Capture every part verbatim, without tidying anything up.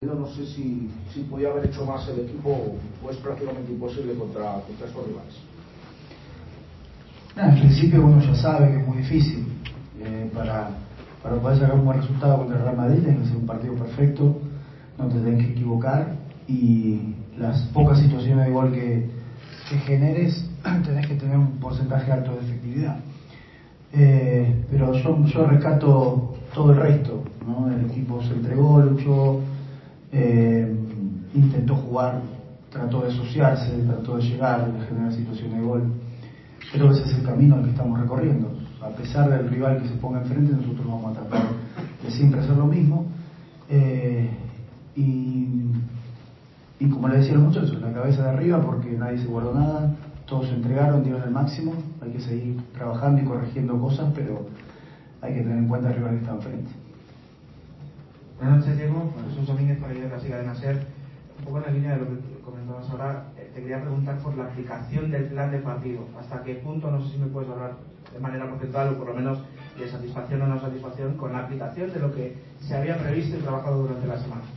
No sé si, si podía haber hecho más el equipo o es prácticamente imposible contra, contra estos rivales. No, en principio uno ya sabe que es muy difícil. Eh, para, para poder sacar un buen resultado contra el Real Madrid tenés que hacer un partido perfecto, no te tenés que equivocar y las pocas situaciones de gol que, que generes tenés que tener un porcentaje alto de efectividad. Eh, pero yo, yo rescato todo el resto, ¿no? El equipo se entregó, luchó, eh, intentó jugar, trató de asociarse, trató de llegar, de generar situaciones de gol. Creo que ese es el camino al que estamos recorriendo. A pesar del rival que se ponga enfrente, nosotros vamos a tratar de siempre hacer lo mismo. Eh, y, y como le decía a los muchachos, la cabeza de arriba, porque nadie se guardó nada, todos se entregaron, dieron el máximo. Hay que seguir trabajando y corrigiendo cosas, pero hay que tener en cuenta el rival que está enfrente. Buenas noches, Diego. Jesús Domínguez, para la Clásica de Nacer. Un poco en la línea de lo que comentabas ahora, eh, te quería preguntar por la aplicación del plan de partido. ¿Hasta qué punto, no sé si me puedes hablar de manera porcentual o por lo menos de satisfacción o no satisfacción con la aplicación de lo que se había previsto y trabajado durante la semana?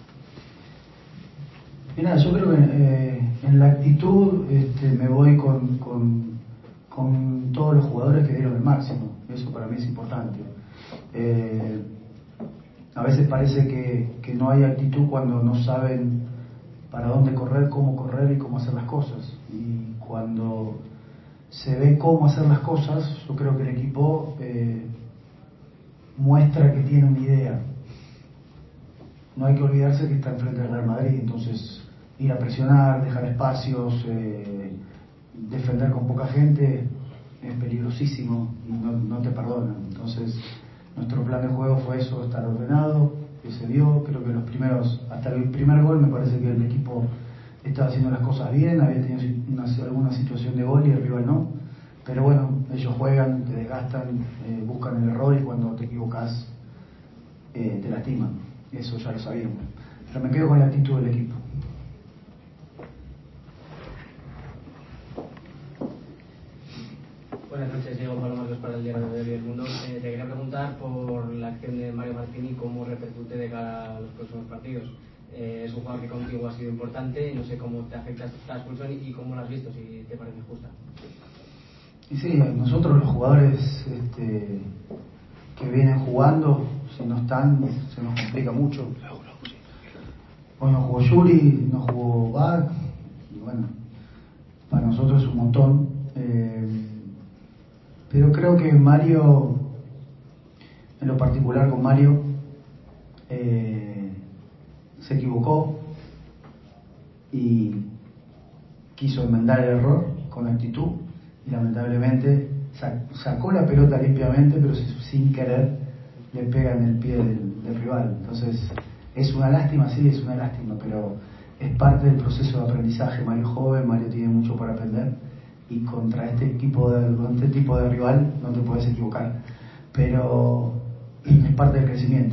Mira, yo creo que eh, en la actitud este, me voy con, con, con todos los jugadores que dieron el máximo. Eso para mí es importante. Eh, a veces parece que, que no hay actitud cuando no saben para dónde correr, cómo correr y cómo hacer las cosas. Y cuando se ve cómo hacer las cosas, yo creo que el equipo eh, muestra que tiene una idea. No hay que olvidarse que está enfrente del Real Madrid, entonces ir a presionar, dejar espacios, eh, defender con poca gente es peligrosísimo y no, no te perdonan. Entonces nuestro plan de juego fue eso, estar ordenado, que se dio. Creo que los primeros, hasta el primer gol me parece que el equipo estaba haciendo las cosas bien, había tenido una, alguna situación de gol y el rival no, pero bueno, ellos juegan, te desgastan, eh, buscan el error y cuando te equivocas eh, te lastiman. Eso ya lo sabíamos, pero me quedo con la actitud del equipo. Buenas noches, Diego Pablo Marcos para el Diario de El Mundo. Eh, te quería preguntar por la acción de Mario Martini, cómo repercute de cara a los próximos partidos. Eh, es un jugador que contigo ha sido importante y no sé cómo te afecta esta expulsión y cómo lo has visto, si te parece justa. Y sí, nosotros los jugadores este, que vienen jugando, si no están, se nos complica mucho. Hoy no jugó Yuri, no jugó Bach, y bueno, para nosotros es un montón. Eh, pero creo que Mario, en lo particular con Mario, eh, se equivocó y quiso enmendar el error con actitud y lamentablemente sacó la pelota limpiamente, pero sin querer le pega en el pie del, del rival. Entonces es una lástima, sí, es una lástima, pero es parte del proceso de aprendizaje. Mario es joven, Mario tiene mucho para aprender y contra este equipo de, contra este tipo de rival no te puedes equivocar, pero es parte del crecimiento.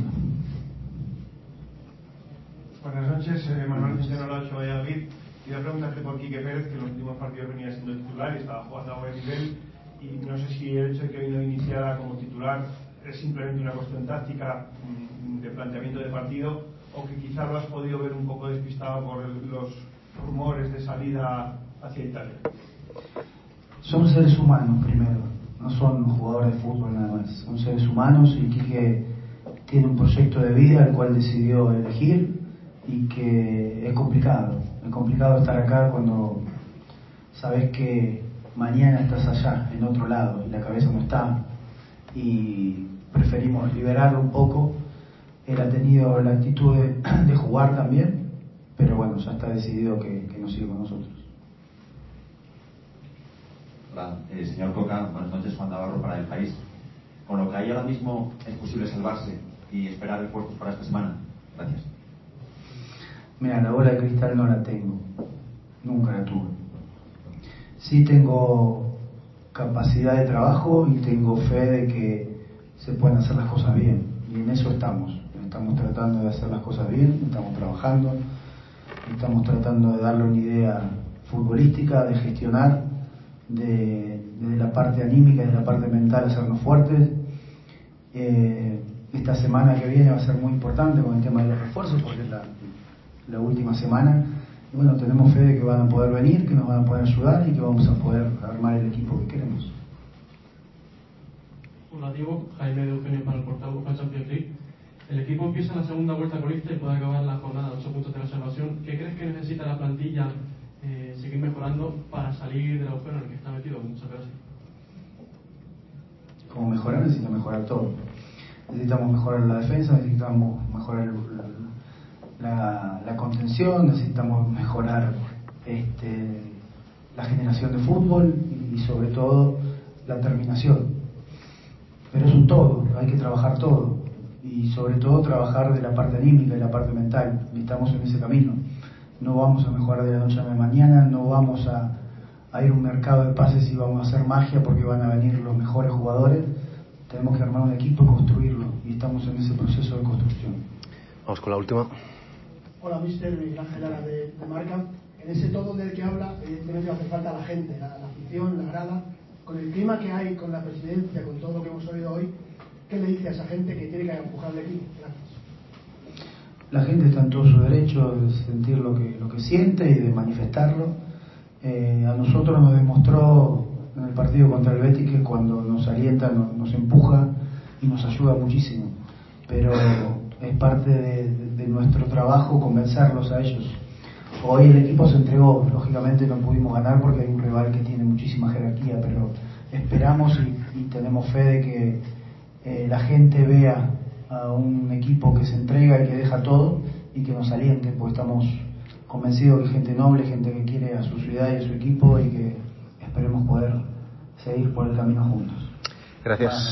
Buenas noches, eh, Manuel Centeno Ocho Valladolid. Quería preguntarte por Quique Pérez, que en los últimos partidos venía siendo titular y estaba jugando a buen nivel, y no sé si el hecho de que hoy no iniciara como titular es simplemente una cuestión táctica de planteamiento de partido, o que quizá lo has podido ver un poco despistado por el, los rumores de salida hacia Italia. Son seres humanos primero, no son jugadores de fútbol nada más, son seres humanos y Quique tiene un proyecto de vida el cual decidió elegir y que es complicado, es complicado estar acá cuando sabes que mañana estás allá, en otro lado, y la cabeza no está, y preferimos liberarlo un poco. Él ha tenido la actitud de, de jugar también, pero bueno, ya está decidido que, que no sigue con nosotros. Hola, eh, señor Coca, buenas noches, Juan Navarro para El País. Con lo que hay ahora mismo, ¿es posible salvarse y esperar refuerzos para esta semana? Gracias. Mira, la bola de cristal no la tengo, nunca la tuve. Sí tengo capacidad de trabajo y tengo fe de que se pueden hacer las cosas bien, y en eso estamos. Estamos tratando de hacer las cosas bien, estamos trabajando, estamos tratando de darle una idea futbolística, de gestionar, de, de la parte anímica y de la parte mental hacernos fuertes. Eh, esta semana que viene va a ser muy importante con el tema de los refuerzos, porque es la, la última semana. Y bueno, tenemos fe de que van a poder venir, que nos van a poder ayudar y que vamos a poder armar el equipo que queremos. Hola Diego, Jaime de Eugenio para el portal UEFA Champions League. El equipo empieza la segunda vuelta colista y puede acabar la jornada a ocho puntos de la salvación. ¿Qué crees que necesita la plantilla eh, seguir mejorando para salir del agujero en el que está metido? Muchas gracias. Como mejorar, necesita mejorar todo. Necesitamos mejorar la defensa, necesitamos mejorar la, la, la contención, necesitamos mejorar este, la generación de fútbol y sobre todo la terminación. Pero es un todo, hay que trabajar todo y sobre todo trabajar de la parte anímica y la parte mental, y estamos en ese camino. No vamos a mejorar de la noche a la mañana, no vamos a, a ir a un mercado de pases y vamos a hacer magia porque van a venir los mejores jugadores. Tenemos que armar un equipo y construirlo, y estamos en ese proceso de construcción. Vamos con la última. Hola, mister Miguel Ángel Lara de, de Marca. En ese todo del que habla, evidentemente hace falta la gente, la, la afición, la grada. Con el clima que hay, con la presidencia, con todo lo que hemos oído hoy, ¿qué le dice a esa gente que tiene que empujar el equipo? Gracias. La gente está en todo su derecho de sentir lo que, lo que siente y de manifestarlo. Eh, a nosotros nos demostró en el partido contra el Betis que cuando nos alienta, nos, nos empuja y nos ayuda muchísimo. Pero es parte de, de, de nuestro trabajo convencerlos a ellos. Hoy el equipo se entregó, lógicamente no pudimos ganar porque hay un rival que tiene muchísima jerarquía, pero esperamos y, y tenemos fe de que eh, la gente vea a un equipo que se entrega y que deja todo y que nos aliente, porque estamos convencidos que hay gente noble, gente que quiere a su ciudad y a su equipo y que esperemos poder seguir por el camino juntos. Gracias.